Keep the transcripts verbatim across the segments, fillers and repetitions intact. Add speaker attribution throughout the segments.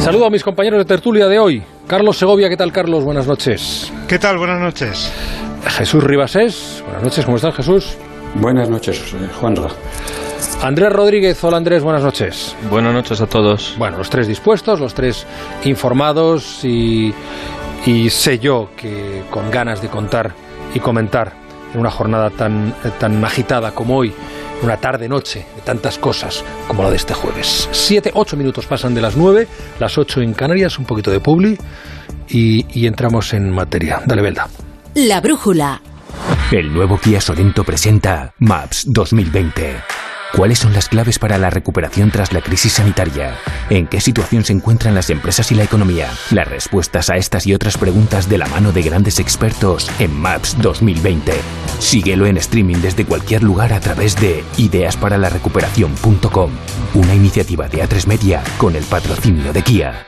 Speaker 1: Saludo a mis compañeros de tertulia de hoy. Carlos Segovia, ¿qué tal, Carlos? Buenas noches.
Speaker 2: ¿Qué tal? Buenas noches.
Speaker 1: Jesús Ribasés, buenas noches, ¿cómo estás, Jesús?
Speaker 3: Buenas noches, Juanra.
Speaker 1: Andrés Rodríguez, hola Andrés, buenas noches.
Speaker 4: Buenas noches a todos.
Speaker 1: Bueno, los tres dispuestos, los tres informados y, y sé yo que con ganas de contar y comentar en una jornada tan, tan agitada como hoy, una tarde-noche de tantas cosas como la de este jueves. Siete, ocho minutos pasan de las nueve, las ocho en Canarias, un poquito de publi y, y entramos en materia. Dale, Belda.
Speaker 5: La brújula.
Speaker 6: El nuevo Kia Sorento presenta Maps dos mil veinte. ¿Cuáles son las claves para la recuperación tras la crisis sanitaria? ¿En qué situación se encuentran las empresas y la economía? Las respuestas a estas y otras preguntas de la mano de grandes expertos en Maps dos mil veinte. Síguelo en streaming desde cualquier lugar a través de ideas para la recuperación punto com, una iniciativa de A tres Media con el patrocinio de Kia.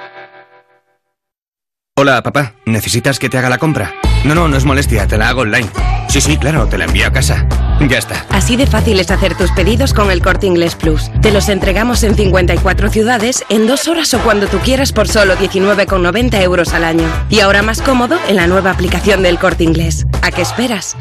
Speaker 7: Hola, papá. ¿Necesitas que te haga la compra? No, no, no es molestia, te la hago online. Sí, sí, claro, te la envío a casa. Ya está.
Speaker 8: Así de fácil es hacer tus pedidos con el Corte Inglés Plus. Te los entregamos en cincuenta y cuatro ciudades, en dos horas o cuando tú quieras por solo diecinueve con noventa euros al año. Y ahora más cómodo en la nueva aplicación del Corte Inglés. ¿A qué esperas?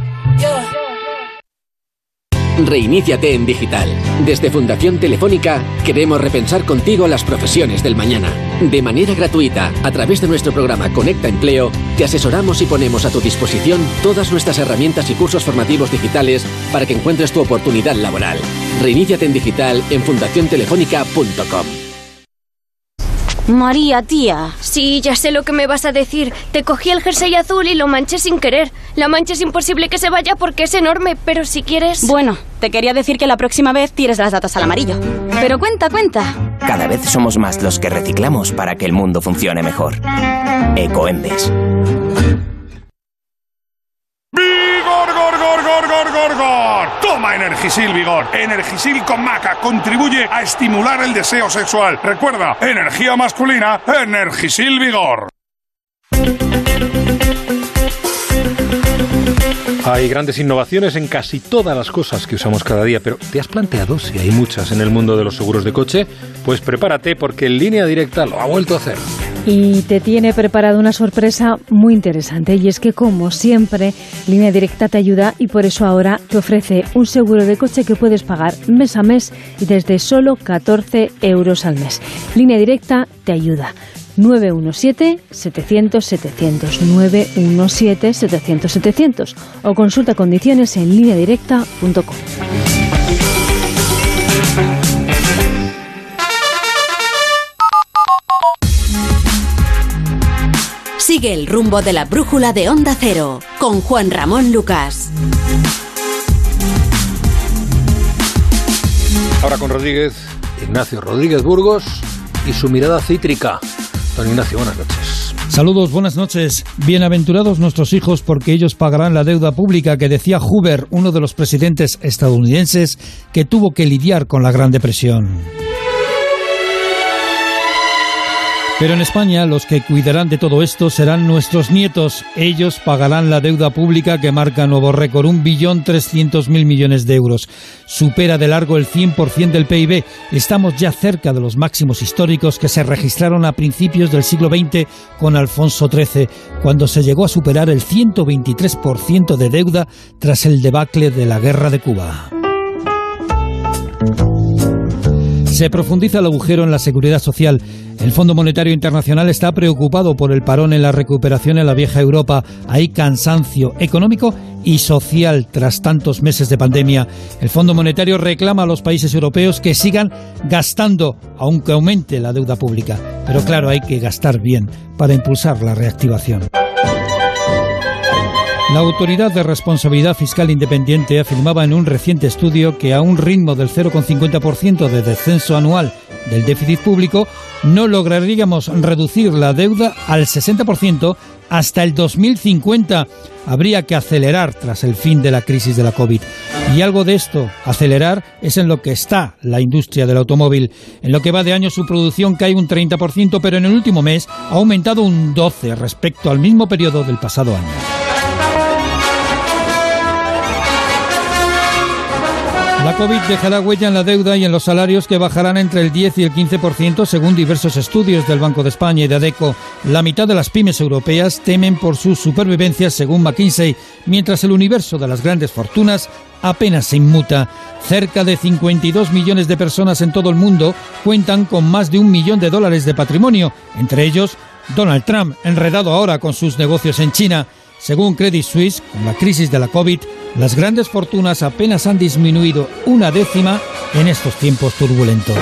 Speaker 9: Reiníciate en digital. Desde Fundación Telefónica queremos repensar contigo las profesiones del mañana. De manera gratuita, a través de nuestro programa Conecta Empleo, te asesoramos y ponemos a tu disposición todas nuestras herramientas y cursos formativos digitales para que encuentres tu oportunidad laboral. Reiníciate en digital en fundación telefónica punto com.
Speaker 10: María, tía.
Speaker 11: Sí, ya sé lo que me vas a decir. Te cogí el jersey azul y lo manché sin querer. La mancha es imposible que se vaya porque es enorme, pero si quieres...
Speaker 10: Bueno, te quería decir que la próxima vez tires las latas al amarillo. Pero cuenta, cuenta.
Speaker 12: Cada vez somos más los que reciclamos para que el mundo funcione mejor. Ecoembes.
Speaker 13: ¡Vigor, gor, gor, gor, gor, gor, gor! Toma Energisil Vigor. Energisil con maca contribuye a estimular el deseo sexual. Recuerda, energía masculina, Energisil Vigor.
Speaker 1: Hay grandes innovaciones en casi todas las cosas que usamos cada día, pero ¿te has planteado si hay muchas en el mundo de los seguros de coche? Pues prepárate porque Línea Directa lo ha vuelto a hacer.
Speaker 14: Y te tiene preparado una sorpresa muy interesante, y es que, como siempre, Línea Directa te ayuda y por eso ahora te ofrece un seguro de coche que puedes pagar mes a mes y desde solo catorce euros al mes. Línea Directa te ayuda. nueve uno siete, setecientos, setecientos, nueve uno siete, setecientos, setecientos o consulta condiciones en línea directa punto com.
Speaker 5: Sigue el rumbo de la brújula de Onda Cero con Juan Ramón Lucas.
Speaker 1: Ahora con Rodríguez, Ignacio Rodríguez Burgos y su mirada cítrica. Don Ignacio, buenas noches.
Speaker 15: Saludos, buenas noches. Bienaventurados nuestros hijos porque ellos pagarán la deuda pública que decía Hoover, uno de los presidentes estadounidenses que tuvo que lidiar con la Gran Depresión. Pero en España los que cuidarán de todo esto serán nuestros nietos. Ellos pagarán la deuda pública que marca nuevo récord, un billón trescientos mil millones de euros. Supera de largo el cien por ciento del P I B. Estamos ya cerca de los máximos históricos que se registraron a principios del siglo veinte con Alfonso trece, cuando se llegó a superar el ciento veintitrés por ciento de deuda tras el debacle de la Guerra de Cuba. Se profundiza el agujero en la seguridad social. El Fondo Monetario Internacional está preocupado por el parón en la recuperación en la vieja Europa. Hay cansancio económico y social tras tantos meses de pandemia. El Fondo Monetario reclama a los países europeos que sigan gastando, aunque aumente la deuda pública. Pero claro, hay que gastar bien para impulsar la reactivación. La Autoridad de Responsabilidad Fiscal Independiente afirmaba en un reciente estudio que a un ritmo del cero coma cincuenta por ciento de descenso anual del déficit público no lograríamos reducir la deuda al sesenta por ciento hasta el dos mil cincuenta. Habría que acelerar tras el fin de la crisis de la COVID. Y algo de esto, acelerar, es en lo que está la industria del automóvil. En lo que va de año su producción cae un treinta por ciento, pero en el último mes ha aumentado un doce por ciento respecto al mismo periodo del pasado año. La COVID dejará huella en la deuda y en los salarios, que bajarán entre el diez y el quince por ciento según diversos estudios del Banco de España y de ADECO. La mitad de las pymes europeas temen por su supervivencia según McKinsey, mientras el universo de las grandes fortunas apenas se inmuta. Cerca de cincuenta y dos millones de personas en todo el mundo cuentan con más de un millón de dólares de patrimonio, entre ellos Donald Trump, enredado ahora con sus negocios en China. Según Credit Suisse, con la crisis de la COVID, las grandes fortunas apenas han disminuido una décima en estos tiempos turbulentos.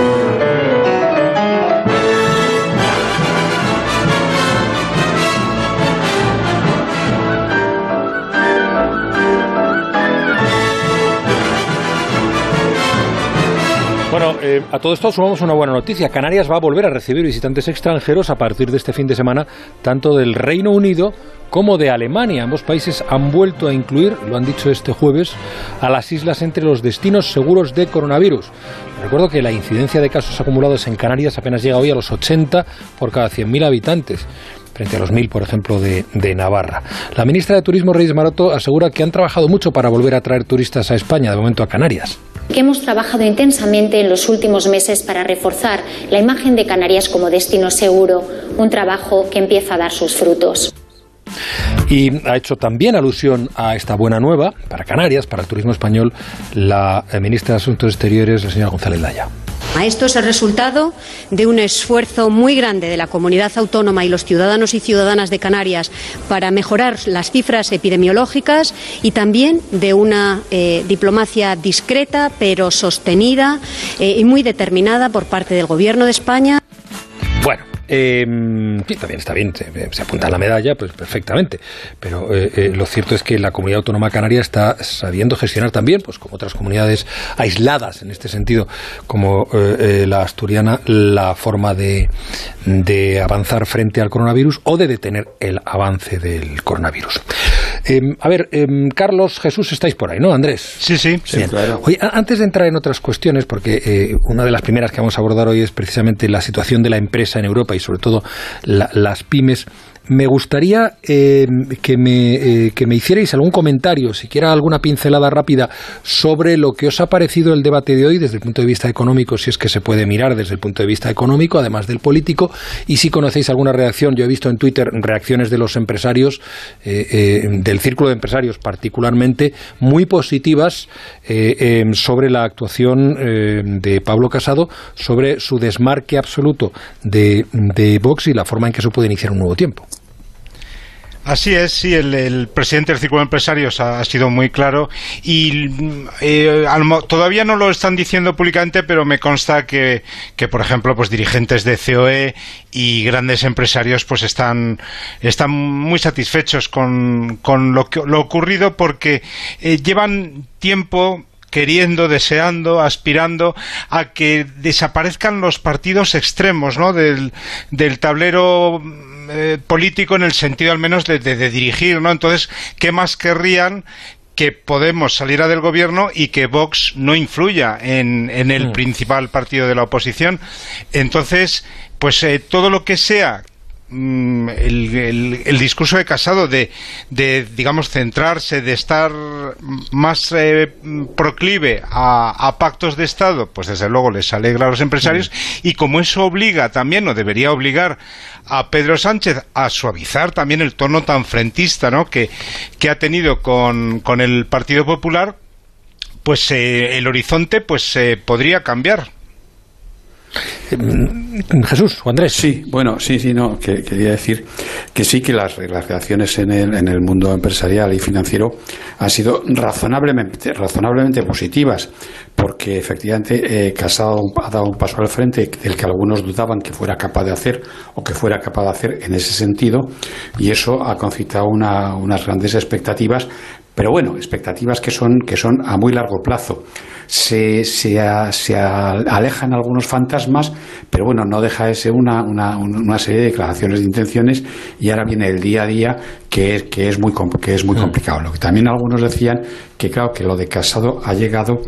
Speaker 1: Bueno, eh, a todo esto sumamos una buena noticia. Canarias va a volver a recibir visitantes extranjeros a partir de este fin de semana, tanto del Reino Unido como de Alemania. Ambos países han vuelto a incluir, lo han dicho este jueves, a las islas entre los destinos seguros de coronavirus. Recuerdo que la incidencia de casos acumulados en Canarias apenas llega hoy a los ochenta por cada cien mil habitantes, frente a los mil, por ejemplo, de, de Navarra. La ministra de Turismo, Reyes Maroto, asegura que han trabajado mucho para volver a traer turistas a España, de momento a Canarias.
Speaker 2: Que hemos trabajado intensamente en los últimos meses para reforzar la imagen de Canarias como destino seguro, un trabajo que empieza a dar sus frutos.
Speaker 1: Y ha hecho también alusión a esta buena nueva para Canarias, para el turismo español, la ministra de Asuntos Exteriores, la señora González Laya.
Speaker 4: Esto es el resultado de un esfuerzo muy grande de la comunidad autónoma y los ciudadanos y ciudadanas de Canarias para mejorar las cifras epidemiológicas y también de una eh, diplomacia discreta pero sostenida eh, y muy determinada por parte del Gobierno de España.
Speaker 1: Bueno. Eh, sí, también está bien, se, se apunta a la medalla, pues perfectamente, pero eh, eh, lo cierto es que la comunidad autónoma canaria está sabiendo gestionar también, pues como otras comunidades aisladas en este sentido, como eh, eh, la asturiana, la forma de, de avanzar frente al coronavirus o de detener el avance del coronavirus. Eh, a ver, eh, Carlos, Jesús, estáis por ahí, ¿no, Andrés?
Speaker 16: Sí, sí, sí, claro.
Speaker 1: Oye, antes de entrar en otras cuestiones, porque eh, una de las primeras que vamos a abordar hoy es precisamente la situación de la empresa en Europa y sobre todo la, las pymes, me gustaría eh, que, me, eh, que me hicierais algún comentario, siquiera alguna pincelada rápida sobre lo que os ha parecido el debate de hoy desde el punto de vista económico, si es que se puede mirar desde el punto de vista económico, además del político, y si conocéis alguna reacción. Yo he visto en Twitter reacciones de los empresarios, eh, eh, del círculo de empresarios particularmente, muy positivas eh, eh, sobre la actuación eh, de Pablo Casado, sobre su desmarque absoluto de, de Vox y la forma en que se puede iniciar un nuevo tiempo.
Speaker 16: Así es, sí, el, el presidente del Círculo de Empresarios ha, ha sido muy claro y eh, todavía no lo están diciendo públicamente, pero me consta que, que por ejemplo, pues dirigentes de C O E y grandes empresarios pues están, están muy satisfechos con, con lo, que, lo ocurrido porque eh, llevan tiempo queriendo, deseando, aspirando a que desaparezcan los partidos extremos, ¿no?, del, del tablero eh, político, en el sentido al menos de, de, de dirigir, ¿no? Entonces, ¿qué más querrían que Podemos saliera del gobierno y que Vox no influya en, en el mm. principal partido de la oposición? Entonces, pues eh, todo lo que sea El, el, el discurso de Casado de, de, digamos, centrarse, de estar más eh, proclive a, a pactos de Estado, pues desde luego les alegra a los empresarios, mm. y como eso obliga también, o debería obligar a Pedro Sánchez a suavizar también el tono tan frentista, ¿no?, que, que ha tenido con, con el Partido Popular, pues eh, el horizonte pues eh, podría cambiar.
Speaker 1: Jesús o Andrés.
Speaker 3: Sí, bueno, sí, sí, no, que, quería decir que sí que las, las reacciones en el, en el mundo empresarial y financiero han sido razonablemente, razonablemente positivas, porque efectivamente eh, Casado ha dado un paso al frente del que algunos dudaban que fuera capaz de hacer o que fuera capaz de hacer en ese sentido, y eso ha concitado una, unas grandes expectativas, pero bueno, expectativas que son, que son a muy largo plazo. Se, se, a, se a, alejan algunos fantasmas, pero bueno, no deja de ser una, una, una serie de declaraciones de intenciones, y ahora viene el día a día que es, que es muy, que es muy complicado. Lo que también algunos decían que claro, que lo de Casado ha llegado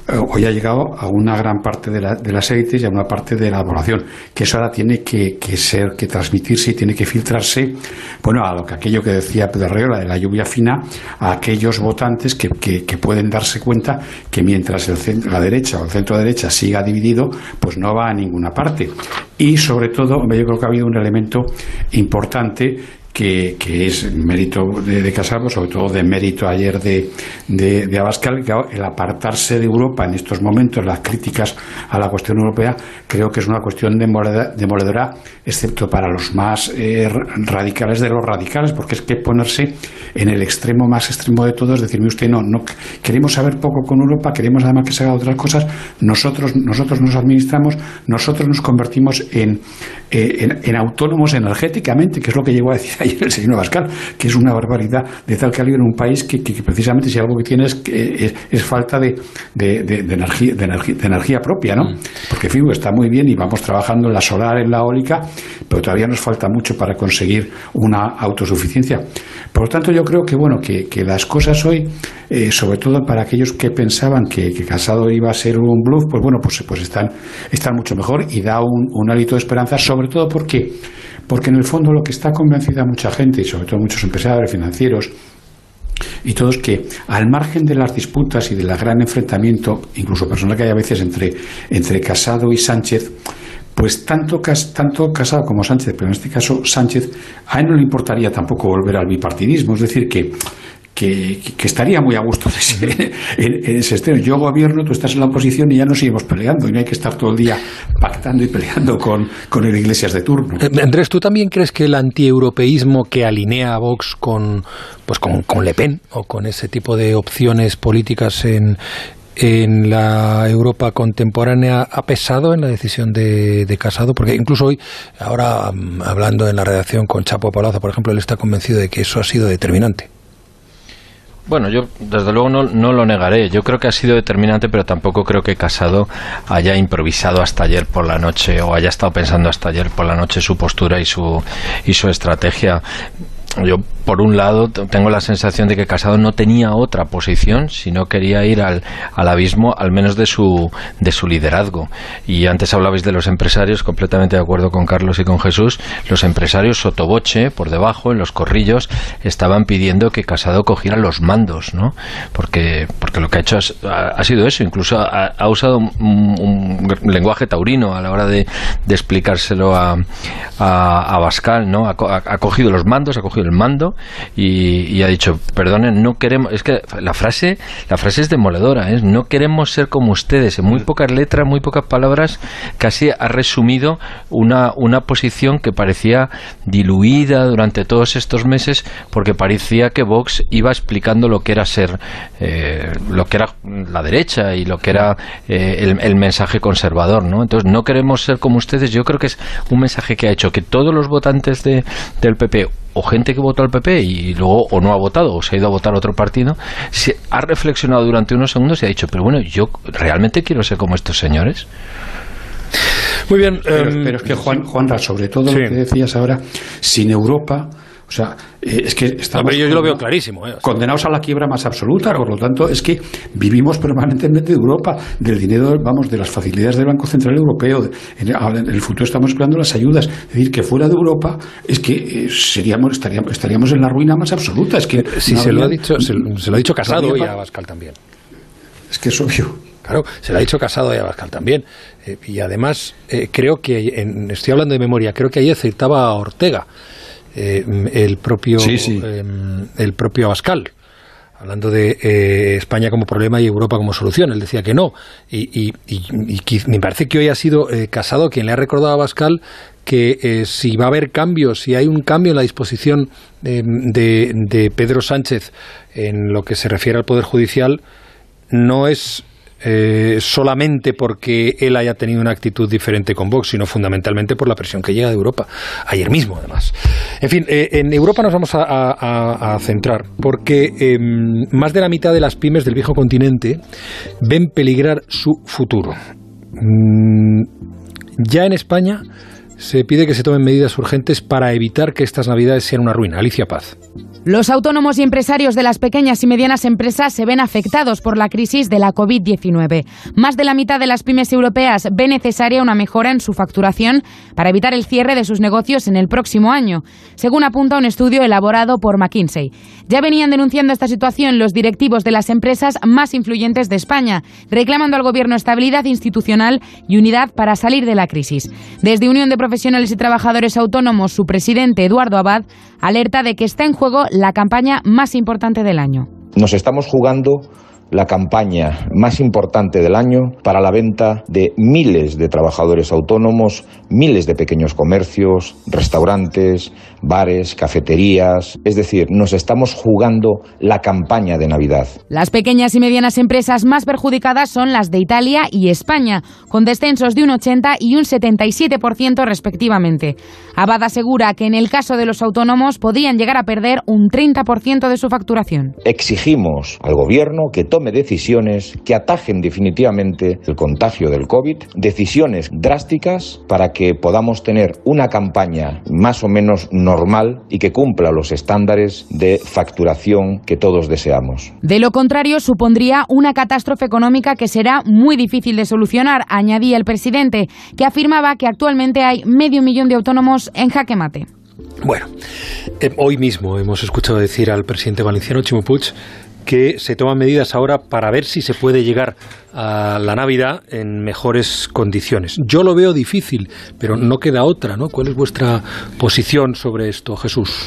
Speaker 3: hoy ha llegado a una gran parte de, la, de las élites y a una parte de la población, que eso ahora tiene que, que ser, que transmitirse y tiene que filtrarse, bueno, a lo que aquello que decía Pedro Arreola de la lluvia fina, a aquellos votantes que, que, que pueden darse cuenta que mientras el centro, la derecha o el centro derecha siga dividido, pues no va a ninguna parte. Y sobre todo, yo creo que ha habido un elemento importante Que, que es mérito de, de Casado, sobre todo de mérito ayer de, de, de Abascal, que el apartarse de Europa en estos momentos, las críticas a la cuestión europea, creo que es una cuestión demoledora, excepto para los más eh, radicales de los radicales, porque es que ponerse en el extremo más extremo de todo es decirme usted, no, no queremos saber poco con Europa, queremos además que se haga otras cosas, nosotros, nosotros nos administramos, nosotros nos convertimos en, eh, en, en autónomos energéticamente, que es lo que llegó a decir ayer el señor Abascal, que es una barbaridad de tal calibre en un país que, que, que precisamente si algo que tiene es, es, es falta de, de, de, de, energía, de, energía, de energía propia, ¿no? Porque fijo, está muy bien y vamos trabajando en la solar, en la eólica, pero todavía nos falta mucho para conseguir una autosuficiencia. Por lo tanto, yo creo que bueno que, que las cosas hoy, eh, sobre todo para aquellos que pensaban que, que Casado iba a ser un bluff, pues bueno, pues, pues están, están mucho mejor y da un, un hálito de esperanza, sobre todo porque porque en el fondo lo que está convencida mucha gente, y sobre todo muchos empresarios financieros y todos, que al margen de las disputas y del gran enfrentamiento, incluso personal que hay a veces entre, entre Casado y Sánchez, pues tanto, tanto Casado como Sánchez, pero en este caso Sánchez, a él no le importaría tampoco volver al bipartidismo, es decir, que Que, que estaría muy a gusto de ese, en, en ese extremo. Yo gobierno, tú estás en la oposición y ya nos seguimos peleando y no hay que estar todo el día pactando y peleando con, con el Iglesias de turno.
Speaker 1: Eh, Andrés, ¿tú también crees que el antieuropeísmo que alinea a Vox con, pues con, con Le Pen o con ese tipo de opciones políticas en, en la Europa contemporánea ha pesado en la decisión de, de Casado? Porque incluso hoy, ahora hablando en la redacción con Chapo Palazzo, por ejemplo, él está convencido de que eso ha sido determinante.
Speaker 17: Bueno, yo desde luego no, no lo negaré. Yo creo que ha sido determinante, pero tampoco creo que Casado haya improvisado hasta ayer por la noche o haya estado pensando hasta ayer por la noche su postura y su y su estrategia. Yo, por un lado, tengo la sensación de que Casado no tenía otra posición si no quería ir al, al abismo, al menos de su, de su liderazgo. Y antes hablabais de los empresarios, completamente de acuerdo con Carlos y con Jesús. Los empresarios sotoboche, por debajo, en los corrillos, estaban pidiendo que Casado cogiera los mandos, ¿no? Porque, porque lo que ha hecho es, ha, ha sido eso. Incluso ha, ha usado un, un lenguaje taurino a la hora de, de explicárselo a, a, a Abascal, ¿no? Ha, ha, ha cogido los mandos, ha cogido el mando y, y ha dicho, perdonen, no queremos, es que la frase la frase es demoledora, ¿eh? No queremos ser como ustedes. En muy pocas letras, muy pocas palabras, casi ha resumido una, una posición que parecía diluida durante todos estos meses, porque parecía que Vox iba explicando lo que era ser eh, lo que era la derecha y lo que era eh, el, el mensaje conservador, ¿no? Entonces, no queremos ser como ustedes. Yo creo que es un mensaje que ha hecho que todos los votantes de, del P P o gente que votó al P P y luego o no ha votado o se ha ido a votar a otro partido, se ha reflexionado durante unos segundos y ha dicho, pero bueno, yo realmente quiero ser como estos señores.
Speaker 1: Muy bien.
Speaker 3: Pero, um, pero es que Juan, Juanra, sobre todo sí. Lo que decías ahora, sin Europa, o sea, eh, es que estamos
Speaker 1: no, yo, yo lo veo clarísimo, ¿eh?
Speaker 3: condenados a la quiebra más absoluta. Claro. Por lo tanto, es que vivimos permanentemente de Europa, del dinero, vamos, de las facilidades del Banco Central Europeo. En, en el futuro estamos esperando las ayudas. Es decir, que fuera de Europa es que eh, seríamos estaríamos, estaríamos en la ruina más absoluta. Es que
Speaker 1: sí, no se, había, lo ha dicho, se, se lo ha dicho Casado no y a Abascal también.
Speaker 3: Es que es obvio.
Speaker 1: Claro, se lo ha dicho Casado y Abascal también. Eh, y además, eh, creo que, en, estoy hablando de memoria, creo que ayer citaba Ortega. Eh, el propio
Speaker 3: sí, sí.
Speaker 1: Eh, el propio Abascal, hablando de eh, España como problema y Europa como solución. Él decía que no y, y, y, y me parece que hoy ha sido eh, Casado quien le ha recordado a Abascal que eh, si va a haber cambios, si hay un cambio en la disposición eh, de, de Pedro Sánchez en lo que se refiere al Poder Judicial, no es Eh, solamente porque él haya tenido una actitud diferente con Vox, sino fundamentalmente por la presión que llega de Europa, ayer mismo además. En fin, eh, en Europa nos vamos a, a, a centrar, porque eh, más de la mitad de las pymes del viejo continente ven peligrar su futuro. Mm, ya en España se pide que se tomen medidas urgentes para evitar que estas Navidades sean una ruina. Alicia Paz.
Speaker 18: Los autónomos y empresarios de las pequeñas y medianas empresas se ven afectados por la crisis de la covid diecinueve. Más de la mitad de las pymes europeas ve necesaria una mejora en su facturación para evitar el cierre de sus negocios en el próximo año, según apunta un estudio elaborado por McKinsey. Ya venían denunciando esta situación los directivos de las empresas más influyentes de España, reclamando al Gobierno estabilidad institucional y unidad para salir de la crisis. Desde Unión de Profesionales y Trabajadores Autónomos, su presidente, Eduardo Abad, alerta de que está en juego la campaña más importante del año.
Speaker 19: Nos estamos jugando la campaña más importante del año para la venta de miles de trabajadores autónomos, miles de pequeños comercios, restaurantes, bares, cafeterías. Es decir, nos estamos jugando la campaña de Navidad.
Speaker 18: Las pequeñas y medianas empresas más perjudicadas son las de Italia y España, con descensos de un ochenta y un setenta y siete por ciento respectivamente. Abad asegura que en el caso de los autónomos podrían llegar a perder un treinta por ciento de su facturación.
Speaker 19: Exigimos al Gobierno que tome decisiones que atajen definitivamente el contagio del COVID, decisiones drásticas para que podamos tener una campaña más o menos normal y que cumpla los estándares de facturación que todos deseamos.
Speaker 18: De lo contrario, supondría una catástrofe económica que será muy difícil de solucionar, añadía el presidente, que afirmaba que actualmente hay medio millón de autónomos en jaque mate.
Speaker 1: Bueno, eh, hoy mismo hemos escuchado decir al presidente valenciano, Ximo Puig, que se toman medidas ahora para ver si se puede llegar a la Navidad en mejores condiciones. Yo lo veo difícil, pero no queda otra, ¿no? ¿Cuál es vuestra posición sobre esto, Jesús?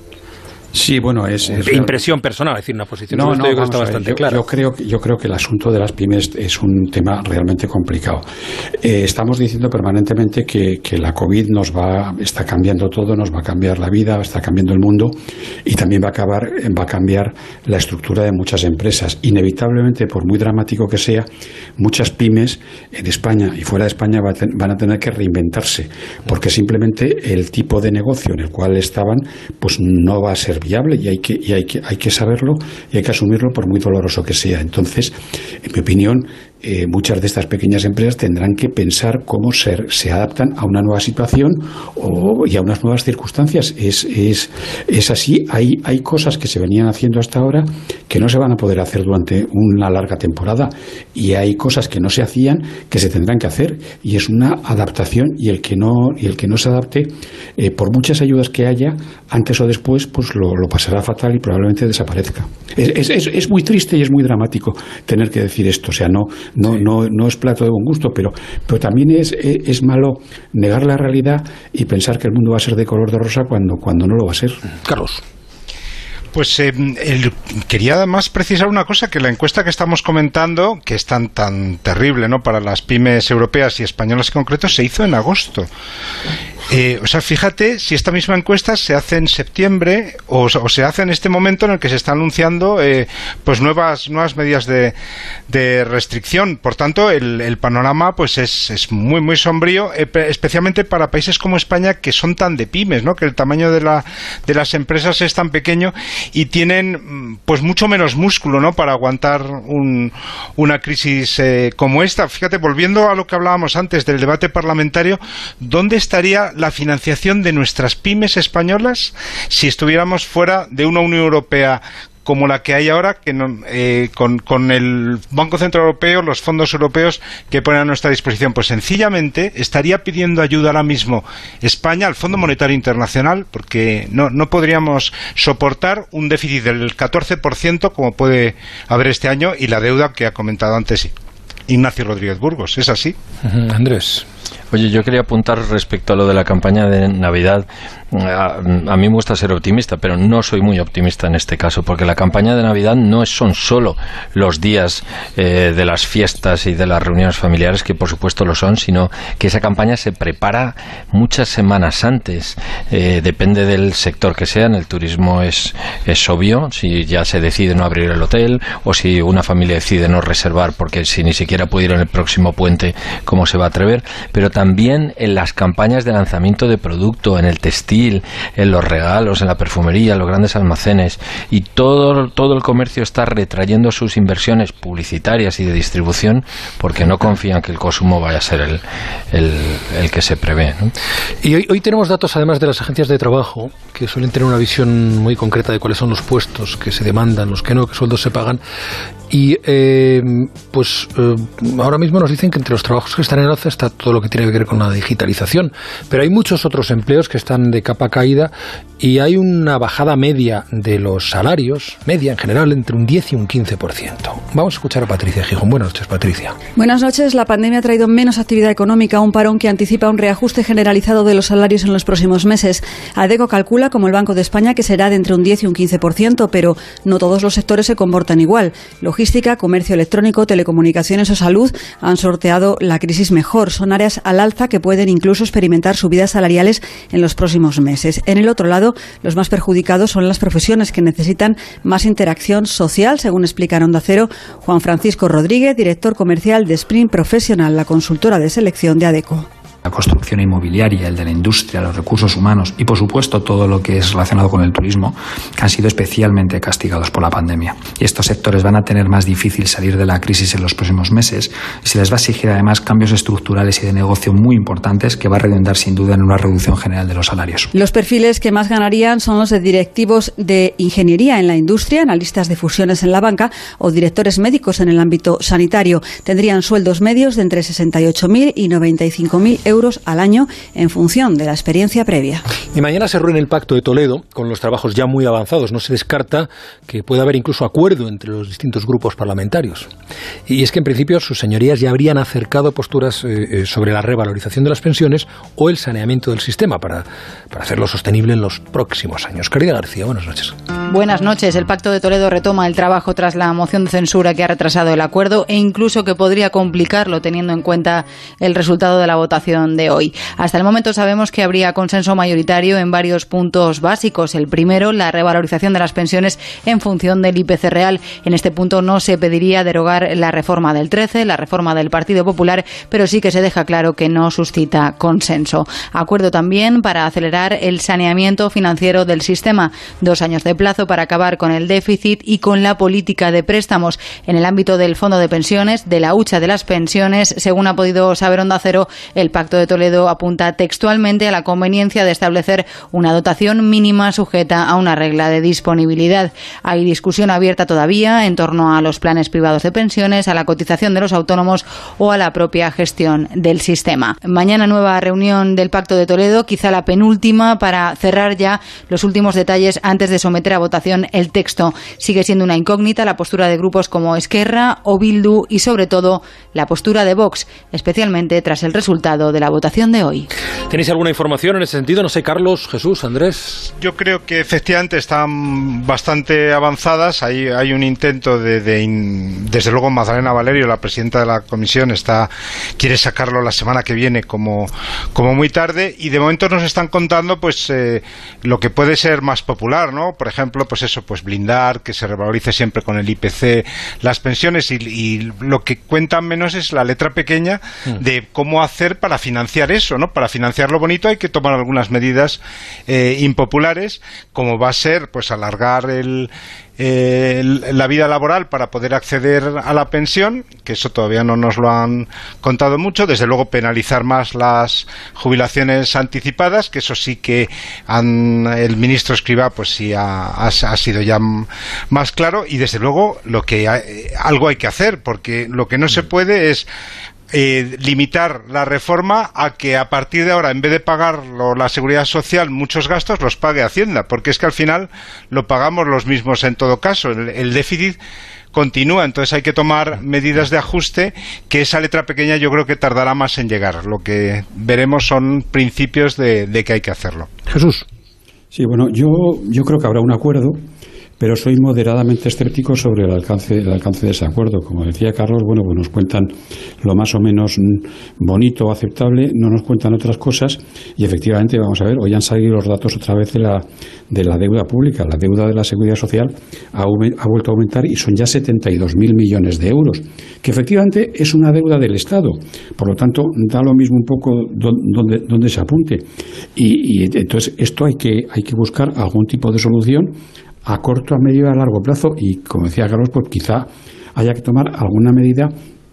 Speaker 3: Sí, bueno, es... es
Speaker 1: impresión personal, es decir, una posición
Speaker 3: no,
Speaker 1: no,
Speaker 3: no,
Speaker 1: que está bastante
Speaker 3: yo,
Speaker 1: clara.
Speaker 3: Yo creo, yo creo que el asunto de las pymes es un tema realmente complicado. Eh, estamos diciendo permanentemente que, que la COVID nos va, está cambiando todo, nos va a cambiar la vida, está cambiando el mundo y también va a, acabar, va a cambiar la estructura de muchas empresas. Inevitablemente, por muy dramático que sea, muchas pymes en España y fuera de España va a ten, van a tener que reinventarse, porque simplemente el tipo de negocio en el cual estaban pues no va a ser viable y hay que y hay que hay que saberlo y hay que asumirlo por muy doloroso que sea. Entonces, en mi opinión, eh, muchas de estas pequeñas empresas tendrán que pensar cómo se, se adaptan a una nueva situación o, y a unas nuevas circunstancias. Es, es, es así. Hay, hay cosas que se venían haciendo hasta ahora que no se van a poder hacer durante una larga temporada y hay cosas que no se hacían que se tendrán que hacer y es una adaptación y el que no y el que no se adapte, eh, por muchas ayudas que haya, antes o después pues lo, lo pasará fatal y probablemente desaparezca. Es, es, es, es muy triste y es muy dramático tener que decir esto. O sea, no No, no, no es plato de buen gusto, pero, pero también es, es malo negar la realidad y pensar que el mundo va a ser de color de rosa cuando, cuando no lo va a ser.
Speaker 1: Carlos.
Speaker 16: Pues eh, el, quería además precisar una cosa, que la encuesta que estamos comentando, que es tan, tan terrible, ¿no?, para las pymes europeas y españolas en concreto, se hizo en agosto. Eh, o sea, fíjate si esta misma encuesta se hace en septiembre o, o se hace en este momento en el que se está anunciando eh, pues nuevas nuevas medidas de, de restricción. Por tanto, el, el panorama pues es, es muy muy sombrío, eh, especialmente para países como España, que son tan de pymes, ¿no?, que el tamaño de la de las empresas es tan pequeño y tienen pues mucho menos músculo, ¿no?, para aguantar un, una crisis eh, como esta. Fíjate, volviendo a lo que hablábamos antes del debate parlamentario, ¿dónde estaría la financiación de nuestras pymes españolas si estuviéramos fuera de una Unión Europea como la que hay ahora, que no, eh, con, con el Banco Central Europeo, los fondos europeos que ponen a nuestra disposición? Pues sencillamente estaría pidiendo ayuda ahora mismo España al Fondo Monetario Internacional, porque no, no podríamos soportar un déficit del catorce por ciento como puede haber este año y la deuda que ha comentado antes Ignacio Rodríguez Burgos. ¿Es así?
Speaker 1: Uh-huh. Andrés.
Speaker 17: Oye, yo quería apuntar respecto a lo de la campaña de Navidad. A, a mí me gusta ser optimista, pero no soy muy optimista en este caso, porque la campaña de Navidad no son solo los días eh, de las fiestas y de las reuniones familiares, que por supuesto lo son, sino que esa campaña se prepara muchas semanas antes. Eh, depende del sector que sea. En el turismo es, es obvio, si ya se decide no abrir el hotel o si una familia decide no reservar porque si ni siquiera puede ir en el próximo puente, ¿cómo se va a atrever? Pero también en las campañas de lanzamiento de producto, en el textil, textil, en los regalos, en la perfumería, en los grandes almacenes, y todo, todo el comercio está retrayendo sus inversiones publicitarias y de distribución porque no confían que el consumo vaya a ser el, el, el que se prevé, ¿no?
Speaker 1: Y hoy, hoy tenemos datos, además de las agencias de trabajo, que suelen tener una visión muy concreta de cuáles son los puestos que se demandan, los que no, qué sueldos se pagan. Y eh, pues eh, ahora mismo nos dicen que entre los trabajos que están en alza está todo lo que tiene que ver con la digitalización, pero hay muchos otros empleos que están de capa caída y hay una bajada media de los salarios, media en general, entre un diez y un quince por ciento. Vamos a escuchar a Patricia Gijón. Buenas noches, Patricia.
Speaker 20: Buenas noches. La pandemia ha traído menos actividad económica, un parón que anticipa un reajuste generalizado de los salarios en los próximos meses. Adecco calcula, como el Banco de España, que será de entre un diez y un quince por ciento, pero no todos los sectores se comportan igual. Logística, comercio electrónico, telecomunicaciones o salud han sorteado la crisis mejor. Son áreas al alza que pueden incluso experimentar subidas salariales en los próximos meses. En el otro lado, los más perjudicados son las profesiones que necesitan más interacción social, según explica en Onda Cero Juan Francisco Rodríguez, director comercial de Sprint Professional, la consultora de selección de Adecco.
Speaker 21: La construcción inmobiliaria, el de la industria, los recursos humanos y, por supuesto, todo lo que es relacionado con el turismo, que han sido especialmente castigados por la pandemia. Y estos sectores van a tener más difícil salir de la crisis en los próximos meses y se les va a exigir, además, cambios estructurales y de negocio muy importantes que va a redundar, sin duda, en una reducción general de los salarios.
Speaker 20: Los perfiles que más ganarían son los de directivos de ingeniería en la industria, analistas de fusiones en la banca o directores médicos en el ámbito sanitario. Tendrían sueldos medios de entre sesenta y ocho mil y noventa y cinco mil euros al año en función de la experiencia previa.
Speaker 1: Y mañana se reúne el Pacto de Toledo con los trabajos ya muy avanzados. No se descarta que pueda haber incluso acuerdo entre los distintos grupos parlamentarios. Y es que en principio sus señorías ya habrían acercado posturas eh, sobre la revalorización de las pensiones o el saneamiento del sistema para, para hacerlo sostenible en los próximos años. Caridad García, buenas noches.
Speaker 22: Buenas noches. El Pacto de Toledo retoma el trabajo tras la moción de censura que ha retrasado el acuerdo e incluso que podría complicarlo teniendo en cuenta el resultado de la votación de hoy. Hasta el momento sabemos que habría consenso mayoritario en varios puntos básicos. El primero, la revalorización de las pensiones en función del I P C real. En este punto no se pediría derogar la reforma del trece, la reforma del Partido Popular, pero sí que se deja claro que no suscita consenso. Acuerdo también para acelerar el saneamiento financiero del sistema. Dos años de plazo para acabar con el déficit y con la política de préstamos. En el ámbito del fondo de pensiones, de la hucha de las pensiones, según ha podido saber Onda Cero, el Pacto de Toledo apunta textualmente a la conveniencia de establecer una dotación mínima sujeta a una regla de disponibilidad. Hay discusión abierta todavía en torno a los planes privados de pensiones, a la cotización de los autónomos o a la propia gestión del sistema. Mañana nueva reunión del Pacto de Toledo, quizá la penúltima, para cerrar ya los últimos detalles antes de someter a votación el texto. Sigue siendo una incógnita la postura de grupos como Esquerra o Bildu y, sobre todo, la postura de Vox, especialmente tras el resultado de la votación de hoy.
Speaker 1: ¿Tenéis alguna información en ese sentido? No sé, Carlos, Jesús, Andrés.
Speaker 16: Yo creo que efectivamente están bastante avanzadas. Hay, hay un intento de, de in, desde luego Magdalena Valerio, la presidenta de la comisión, está quiere sacarlo la semana que viene como, como muy tarde, y de momento nos están contando pues eh, lo que puede ser más popular, ¿no? Por ejemplo, pues eso, pues blindar, que se revalorice siempre con el I P C las pensiones, y, y lo que cuentan menos es la letra pequeña de cómo hacer para financiar eso, ¿no? Para financiar lo bonito hay que tomar algunas medidas eh, impopulares, como va a ser pues alargar el Eh, la vida laboral para poder acceder a la pensión, que eso todavía no nos lo han contado mucho. Desde luego penalizar más las jubilaciones anticipadas, que eso sí que han, el ministro Escrivá pues sí ha, ha, ha sido ya más claro, y desde luego lo que hay, algo hay que hacer, porque lo que no se puede es Eh, limitar la reforma a que a partir de ahora, en vez de pagar la seguridad social, muchos gastos los pague Hacienda, porque es que al final lo pagamos los mismos en todo caso. El, el déficit continúa, entonces hay que tomar medidas de ajuste, que esa letra pequeña yo creo que tardará más en llegar. Lo que veremos son principios de, de que hay que hacerlo.
Speaker 1: Jesús.
Speaker 3: Sí, bueno, yo, yo creo que habrá un acuerdo, pero soy moderadamente escéptico sobre el alcance, el alcance de ese acuerdo. Como decía Carlos, bueno, pues nos cuentan lo más o menos bonito o aceptable, no nos cuentan otras cosas, y efectivamente, vamos a ver, hoy han salido los datos otra vez de la, de la deuda pública. La deuda de la Seguridad Social ha, ha vuelto a aumentar y son ya setenta y dos mil millones de euros, que efectivamente es una deuda del Estado. Por lo tanto, da lo mismo un poco dónde, dónde se apunte. Y, y entonces esto hay que, hay que buscar algún tipo de solución a corto, a medio y a largo plazo, y como decía Carlos, pues quizá haya que tomar alguna medida.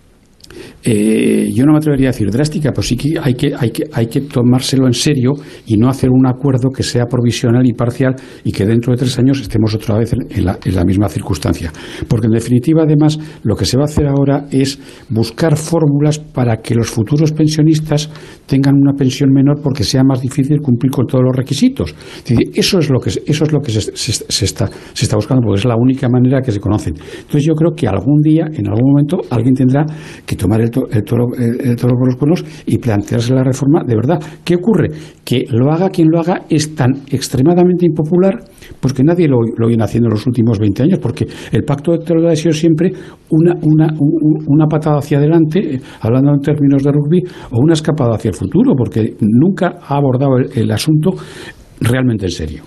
Speaker 3: Eh, yo no me atrevería a decir drástica, pues sí que hay que, hay que hay que tomárselo en serio y no hacer un acuerdo que sea provisional y parcial y que dentro de tres años estemos otra vez en, en, la, en la misma circunstancia. Porque en definitiva, además, lo que se va a hacer ahora es buscar fórmulas para que los futuros pensionistas tengan una pensión menor porque sea más difícil cumplir con todos los requisitos. Es decir, eso es lo que, eso es lo que se, se, se, está, se está buscando, porque es la única manera que se conocen. Entonces yo creo que algún día, en algún momento, alguien tendrá que tomar el, to, el, toro, el, el toro por los cuernos y plantearse la reforma de verdad. ¿Qué ocurre? Que lo haga quien lo haga es tan extremadamente impopular, pues que nadie lo, lo viene haciendo en los últimos veinte años, porque el pacto de Toledo ha sido siempre una, una, una patada hacia adelante, hablando en términos de rugby, o una escapada hacia el futuro, porque nunca ha abordado el, el asunto realmente en serio.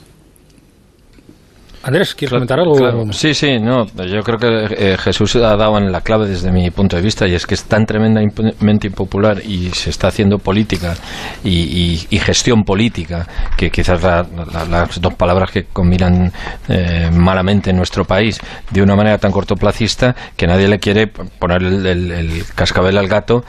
Speaker 1: Andrés, ¿quieres
Speaker 17: claro,
Speaker 1: comentar algo?
Speaker 17: Claro. Sí, sí, no, yo creo que eh, Jesús ha dado en la clave desde mi punto de vista, y es que es tan tremendamente impopular y se está haciendo política y, y, y gestión política, que quizás la, la, las dos palabras que combinan eh, malamente en nuestro país, de una manera tan cortoplacista que nadie le quiere poner el, el, el cascabel al gato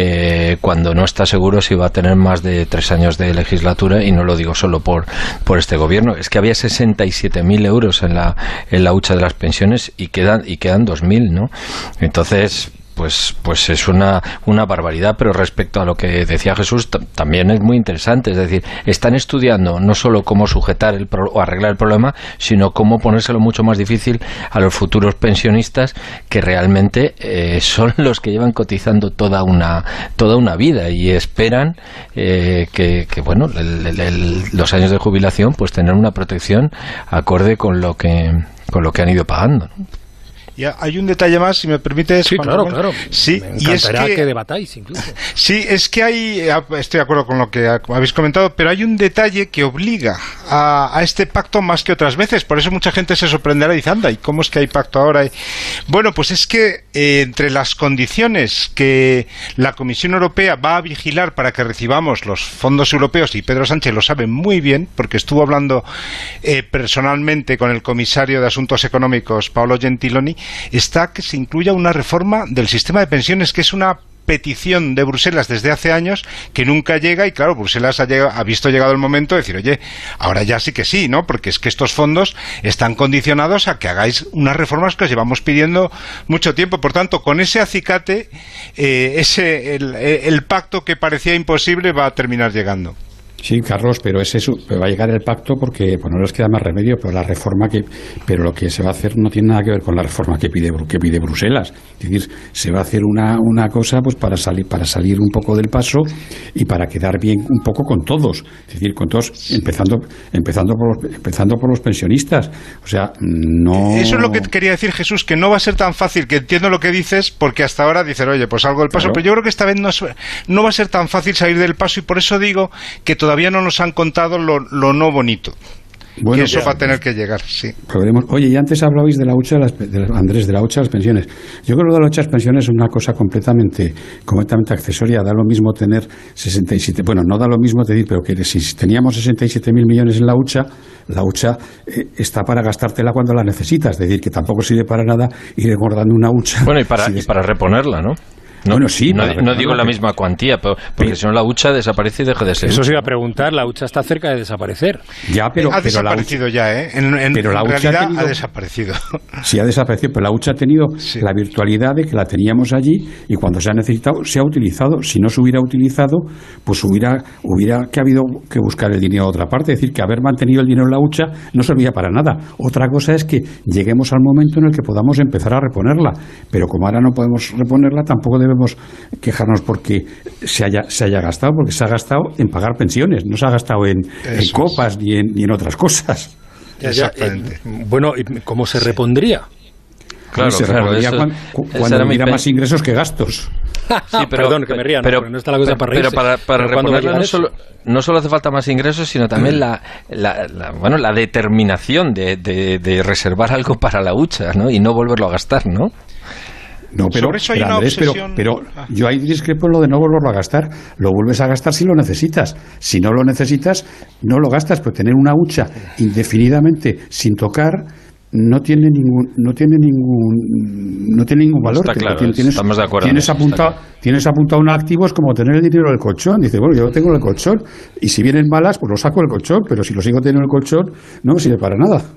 Speaker 17: eh, cuando no está seguro si va a tener más de tres años de legislatura, y no lo digo solo por, por este gobierno. Es que había sesenta y siete mil euros en la en la hucha de las pensiones y quedan y quedan dos mil, ¿no? Entonces, pues pues es una una barbaridad. Pero respecto a lo que decía Jesús, t- también es muy interesante. Es decir, están estudiando no solo cómo sujetar el pro- o arreglar el problema, sino cómo ponérselo mucho más difícil a los futuros pensionistas, que realmente eh, son los que llevan cotizando toda una toda una vida y esperan eh, que, que bueno el, el, el, los años de jubilación pues tener una protección acorde con lo que con lo que han ido pagando, ¿no?
Speaker 16: Y hay un detalle más, si me permites.
Speaker 1: Sí, claro,
Speaker 16: Juan,
Speaker 1: claro.
Speaker 16: Sí,
Speaker 1: me
Speaker 16: y es
Speaker 1: que,
Speaker 16: que,
Speaker 1: que debatáis incluso.
Speaker 16: Sí, es que hay, estoy de acuerdo con lo que habéis comentado, pero hay un detalle que obliga a, a este pacto más que otras veces. Por eso mucha gente se sorprenderá y dice, anda, ¿y cómo es que hay pacto ahora? Bueno, pues es que eh, entre las condiciones que la Comisión Europea va a vigilar para que recibamos los fondos europeos, y Pedro Sánchez lo sabe muy bien, porque estuvo hablando eh, personalmente con el comisario de Asuntos Económicos, Paolo Gentiloni, está que se incluya una reforma del sistema de pensiones, que es una petición de Bruselas desde hace años que nunca llega, y claro, Bruselas ha, llegado, ha visto llegado el momento de decir, oye, ahora ya sí que sí, ¿no? Porque es que estos fondos están condicionados a que hagáis unas reformas que os llevamos pidiendo mucho tiempo. Por tanto, con ese acicate, eh, ese el, el pacto que parecía imposible va a terminar llegando.
Speaker 3: Sí, Carlos, pero es eso, va a llegar el pacto porque pues no les queda más remedio, pero la reforma que, pero lo que se va a hacer no tiene nada que ver con la reforma que pide que pide Bruselas. Es decir, se va a hacer una, una cosa pues para salir para salir un poco del paso y para quedar bien un poco con todos, es decir, con todos, empezando empezando por los, empezando por los pensionistas. O sea, no.
Speaker 16: Eso es lo que quería decir, Jesús, que no va a ser tan fácil, que entiendo lo que dices, porque hasta ahora dicen, oye, pues algo del paso, claro. Pero yo creo que esta vez no, es, no va a ser tan fácil salir del paso, y por eso digo que todavía no nos han contado lo, lo no bonito. Bueno, y eso va a tener que llegar, sí.
Speaker 3: Podremos. Oye, y antes hablabais de la hucha de las, de las, Andrés, de la hucha de las pensiones. Yo creo que lo de la hucha de las pensiones es una cosa completamente, completamente accesoria. Da lo mismo tener sesenta y siete, bueno, no da lo mismo decir, pero que si teníamos sesenta y siete mil millones en la hucha, la hucha eh, está para gastártela cuando la necesitas. Es decir, que tampoco sirve para nada ir engordando una hucha.
Speaker 17: Bueno, y para,
Speaker 3: si
Speaker 17: y para reponerla, ¿no? No,
Speaker 3: bueno, sí,
Speaker 17: no, no digo la misma cuantía, pero, porque si no la hucha desaparece y deja de ser.
Speaker 1: Eso se iba a preguntar, la hucha está cerca de desaparecer.
Speaker 3: Ya, pero,
Speaker 16: ha
Speaker 3: pero
Speaker 16: desaparecido
Speaker 3: la hucha,
Speaker 16: ya, ¿eh? En, en,
Speaker 3: pero la
Speaker 16: en
Speaker 3: hucha
Speaker 16: realidad
Speaker 3: ha, tenido,
Speaker 16: ha desaparecido.
Speaker 3: Sí, ha desaparecido, pero la hucha ha tenido sí. la virtualidad de que la teníamos allí y cuando se ha necesitado, se ha utilizado. Si no se hubiera utilizado, pues hubiera, hubiera que habido que buscar el dinero a otra parte. Es decir, que haber mantenido el dinero en la hucha no servía para nada. Otra cosa es que lleguemos al momento en el que podamos empezar a reponerla. Pero como ahora no podemos reponerla, tampoco debemos quejarnos porque se haya se haya gastado, porque se ha gastado en pagar pensiones, no se ha gastado en, en copas ni en, ni en otras cosas.
Speaker 1: Ya, ya,
Speaker 16: Exactamente.
Speaker 1: Eh, bueno, ¿cómo se repondría?
Speaker 3: Claro, se
Speaker 17: claro,
Speaker 3: repondría
Speaker 17: eso-
Speaker 3: cuando,
Speaker 17: esa
Speaker 3: cuando
Speaker 17: era mi
Speaker 3: hubiera
Speaker 17: pe-
Speaker 3: más ingresos que gastos.
Speaker 17: Sí, pero,
Speaker 1: Perdón, que me ría, ¿no?
Speaker 17: pero,
Speaker 1: Porque no está la cosa
Speaker 17: pero-
Speaker 1: para
Speaker 17: pero
Speaker 1: reírse.
Speaker 17: para, para
Speaker 1: Pero ¿cuándo va a
Speaker 17: reponerla
Speaker 1: llegar
Speaker 17: no
Speaker 1: eso?
Speaker 17: solo, no solo hace falta más ingresos, sino también la, la, la- bueno, la determinación de, de, de reservar algo para la hucha, ¿no? Y no volverlo a gastar, ¿no?
Speaker 3: No, pero,
Speaker 16: Sobre eso hay
Speaker 3: pero,
Speaker 16: una
Speaker 3: Andrés, pero,
Speaker 16: obsesión.
Speaker 3: pero
Speaker 16: Ah.
Speaker 3: yo ahí discrepo en lo de no volverlo a gastar. Lo vuelves a gastar si lo necesitas. Si no lo necesitas, no lo gastas. Pero tener una hucha indefinidamente sin tocar no tiene ningún no tiene ningún no tiene ningún valor.
Speaker 17: Está
Speaker 3: Te-
Speaker 17: claro,
Speaker 3: tienes,
Speaker 17: estamos de acuerdo en
Speaker 3: tienes
Speaker 17: eso, está
Speaker 3: apuntado
Speaker 17: claro.
Speaker 3: tienes apuntado un activo, es como tener el dinero del colchón. Dice, bueno, yo lo tengo en el colchón y si vienen malas, pues lo saco del colchón, pero si lo sigo teniendo en el colchón, no me sirve para nada.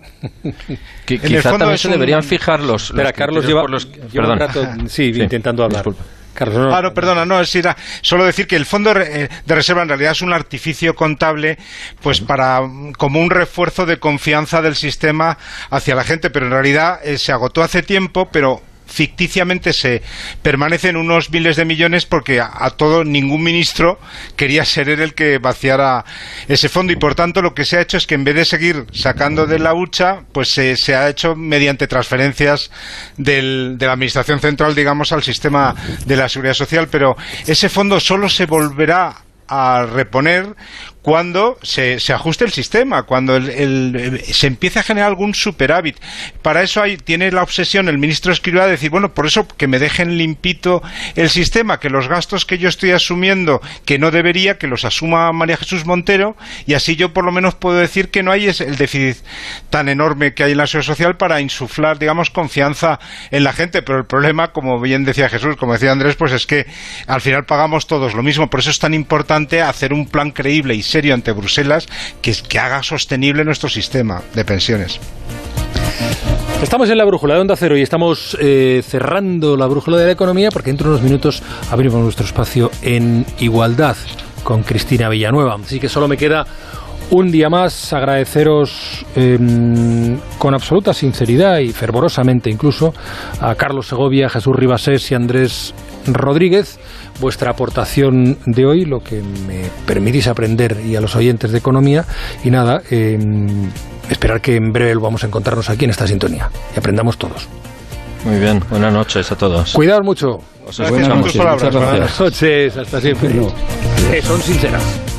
Speaker 17: Que,
Speaker 16: En el
Speaker 17: quizá
Speaker 16: fondo
Speaker 17: también
Speaker 16: es
Speaker 17: se
Speaker 16: un-
Speaker 17: deberían fijar los,
Speaker 1: Espera,
Speaker 17: los
Speaker 1: Carlos
Speaker 17: criterios
Speaker 1: lleva,
Speaker 17: por los-
Speaker 1: lleva un
Speaker 17: perdón.
Speaker 1: rato sí,
Speaker 17: Sí,
Speaker 1: intentando hablar.
Speaker 17: disculpa.
Speaker 1: Carlos, no,
Speaker 16: Ah, no, perdona, no, es era solo decir que el fondo de reserva en realidad es un artificio contable, pues para como un refuerzo de confianza del sistema hacia la gente, pero en realidad eh, se agotó hace tiempo, pero ficticiamente se permanecen unos miles de millones porque a, a todo ningún ministro quería ser él el que vaciara ese fondo y por tanto lo que se ha hecho es que en vez de seguir sacando de la hucha pues se, se ha hecho mediante transferencias del, de la administración central digamos al sistema de la seguridad social, pero ese fondo solo se volverá a reponer cuando se, se ajuste el sistema, cuando el, el, el, se empiece a generar algún superávit. Para eso hay, tiene la obsesión el ministro Escrivá de decir, bueno, por eso que me dejen limpito el sistema, que los gastos que yo estoy asumiendo, que no debería, que los asuma María Jesús Montero, y así yo por lo menos puedo decir que no hay ese, el déficit tan enorme que hay en la seguridad social para insuflar, digamos, confianza en la gente. Pero el problema, como bien decía Jesús, como decía Andrés, pues es que al final pagamos todos lo mismo. Por eso es tan importante hacer un plan creíble y serio ante Bruselas que, que haga sostenible nuestro sistema de pensiones.
Speaker 1: Estamos en la brújula de Onda Cero y estamos eh, cerrando la brújula de la economía porque dentro de unos minutos abrimos nuestro espacio en Igualdad con Cristina Villanueva. Así que solo me queda un día más agradeceros eh, con absoluta sinceridad y fervorosamente incluso a Carlos Segovia, Jesús Ribasés y Andrés Rodríguez vuestra aportación de hoy, lo que me permitís aprender y a los oyentes de economía y nada, eh, esperar que en breve vamos a encontrarnos aquí en esta sintonía y aprendamos todos.
Speaker 17: Muy bien, buenas noches a todos.
Speaker 1: Cuidaos mucho.
Speaker 17: Os escuchamos.
Speaker 1: Buenas noches, hasta siempre. Eh, son sinceras.